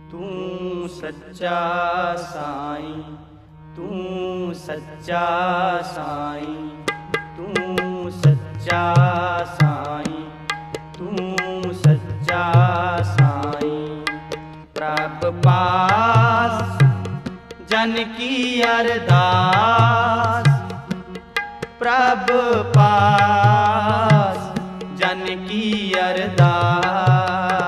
तू सच्चा साईं, तू सच्चा साईं, तू सच्चा साईं, तू सच्चा साईं। प्रभ पास जन की अरदास, प्रभ पास जन की अरदास।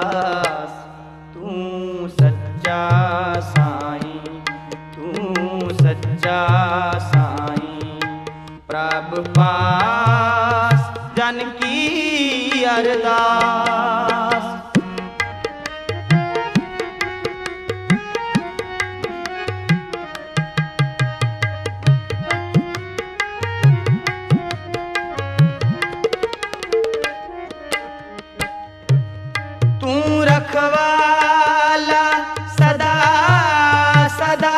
तू सच्चा साईं, तू सच्चा साईं। प्रभ पास जन की अरदास। तू रखवाला सदा सदा,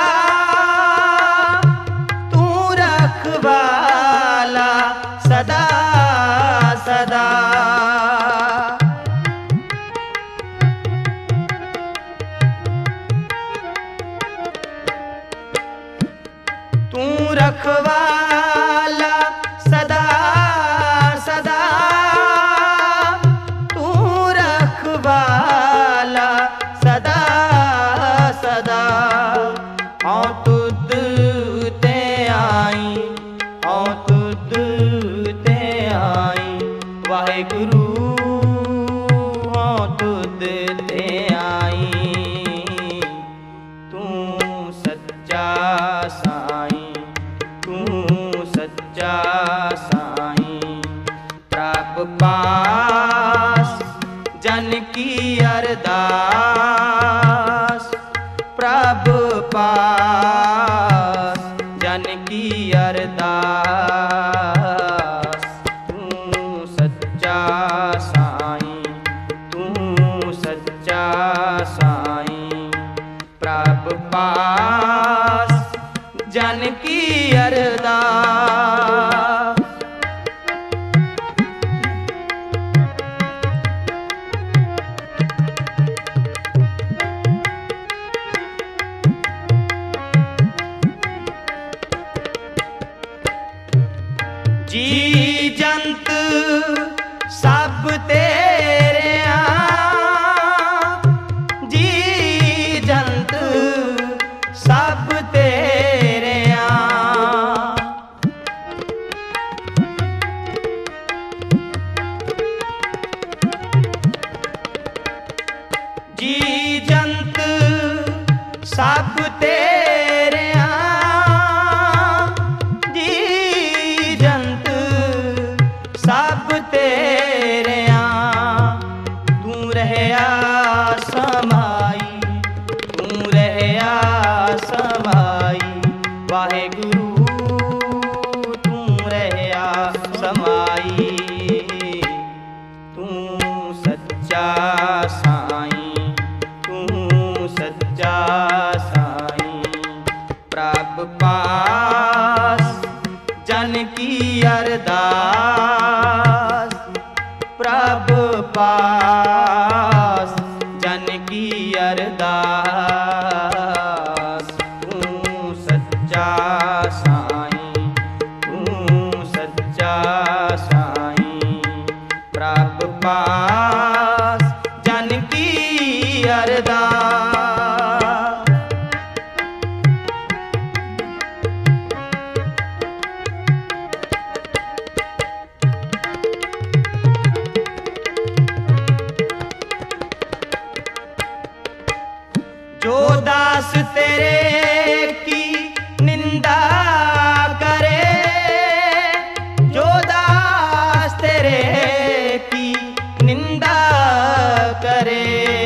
तू रखवाला सदा सदा। तू रखवाला सदा सदा, तू रखवाला सदा सदा। हाँ तुद ते आई, हाँ तुद ते आई वाहेगुरु, हाँ तुद ते आई। तू सच्चा साईं, तू सच्चा साईं। प्रभ पास जन की अरदास, प्रभ पास जन की अरदास। तू सच्चा साईं, तू सच्चा साईं। प्रभ पास जन की अरदास। जी जंत सब तेरे आ, जी जंत सब तेरे आ। जी जंत सब तेरे आ, जी जंत सब तेरे आ। तू रहया समाई, तू रहया समाई वाहेगुरु, तू रहया समाई। तू सच्चा साईं, तू सच्चा साईं। प्रभ पास जन की अरदास, प्रभ पास जन की अरदास। तू सच्चा साईं, तू सच्चा साईं। प्रभ पास जन की अरदास। जो दास तेरे की निंदा करे, जो दास तेरे की निंदा करे।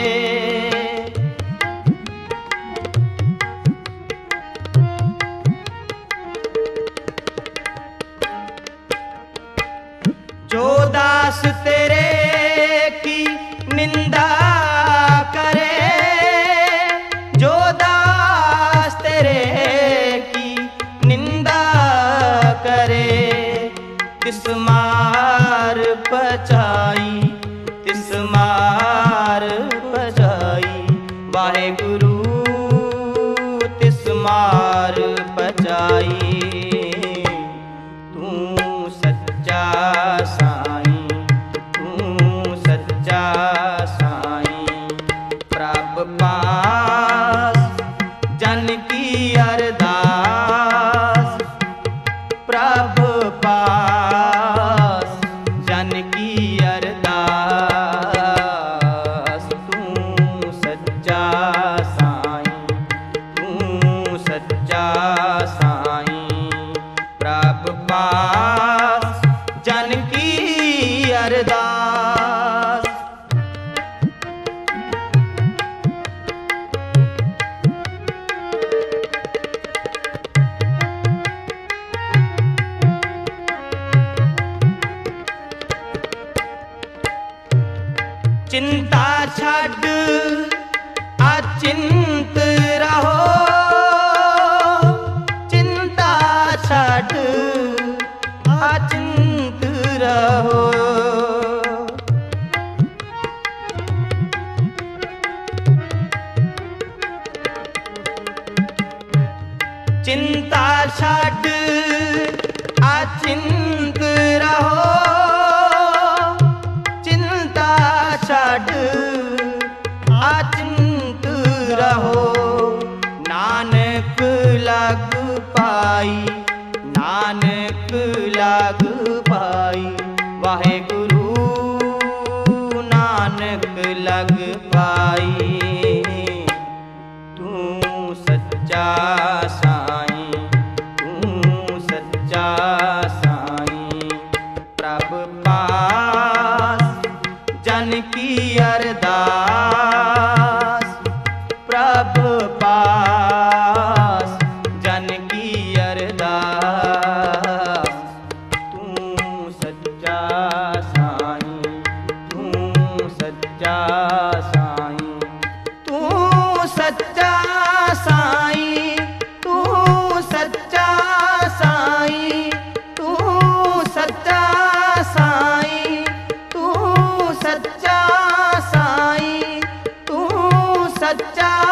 जो दास तेरे की निंदा करे, जो दास तेरे की निंदा करे। तिस मार पचाई, तिस मार पचाई वाहेगुरु, अचिंत रहो, चिंता छाड़ अचिंत रहो। चिंता छाड़ अचिंत रहो, चिंता छाड़ अचिंत रहो। नानक लग पाई, नानक लग पाई, वाहेगुरु नानक लग पाई। तू सच्चा साईं, तू सच्चा साईं, प्रभ पास जन की अरदास, प्रभ पास जन की अरदास। तू सच्चा साईं, तू सच्चा साईं, तू सच्चा साईं, तू सच्चा साईं, तू सच्चा साईं, तू सच्चा साईं, तू सच्चा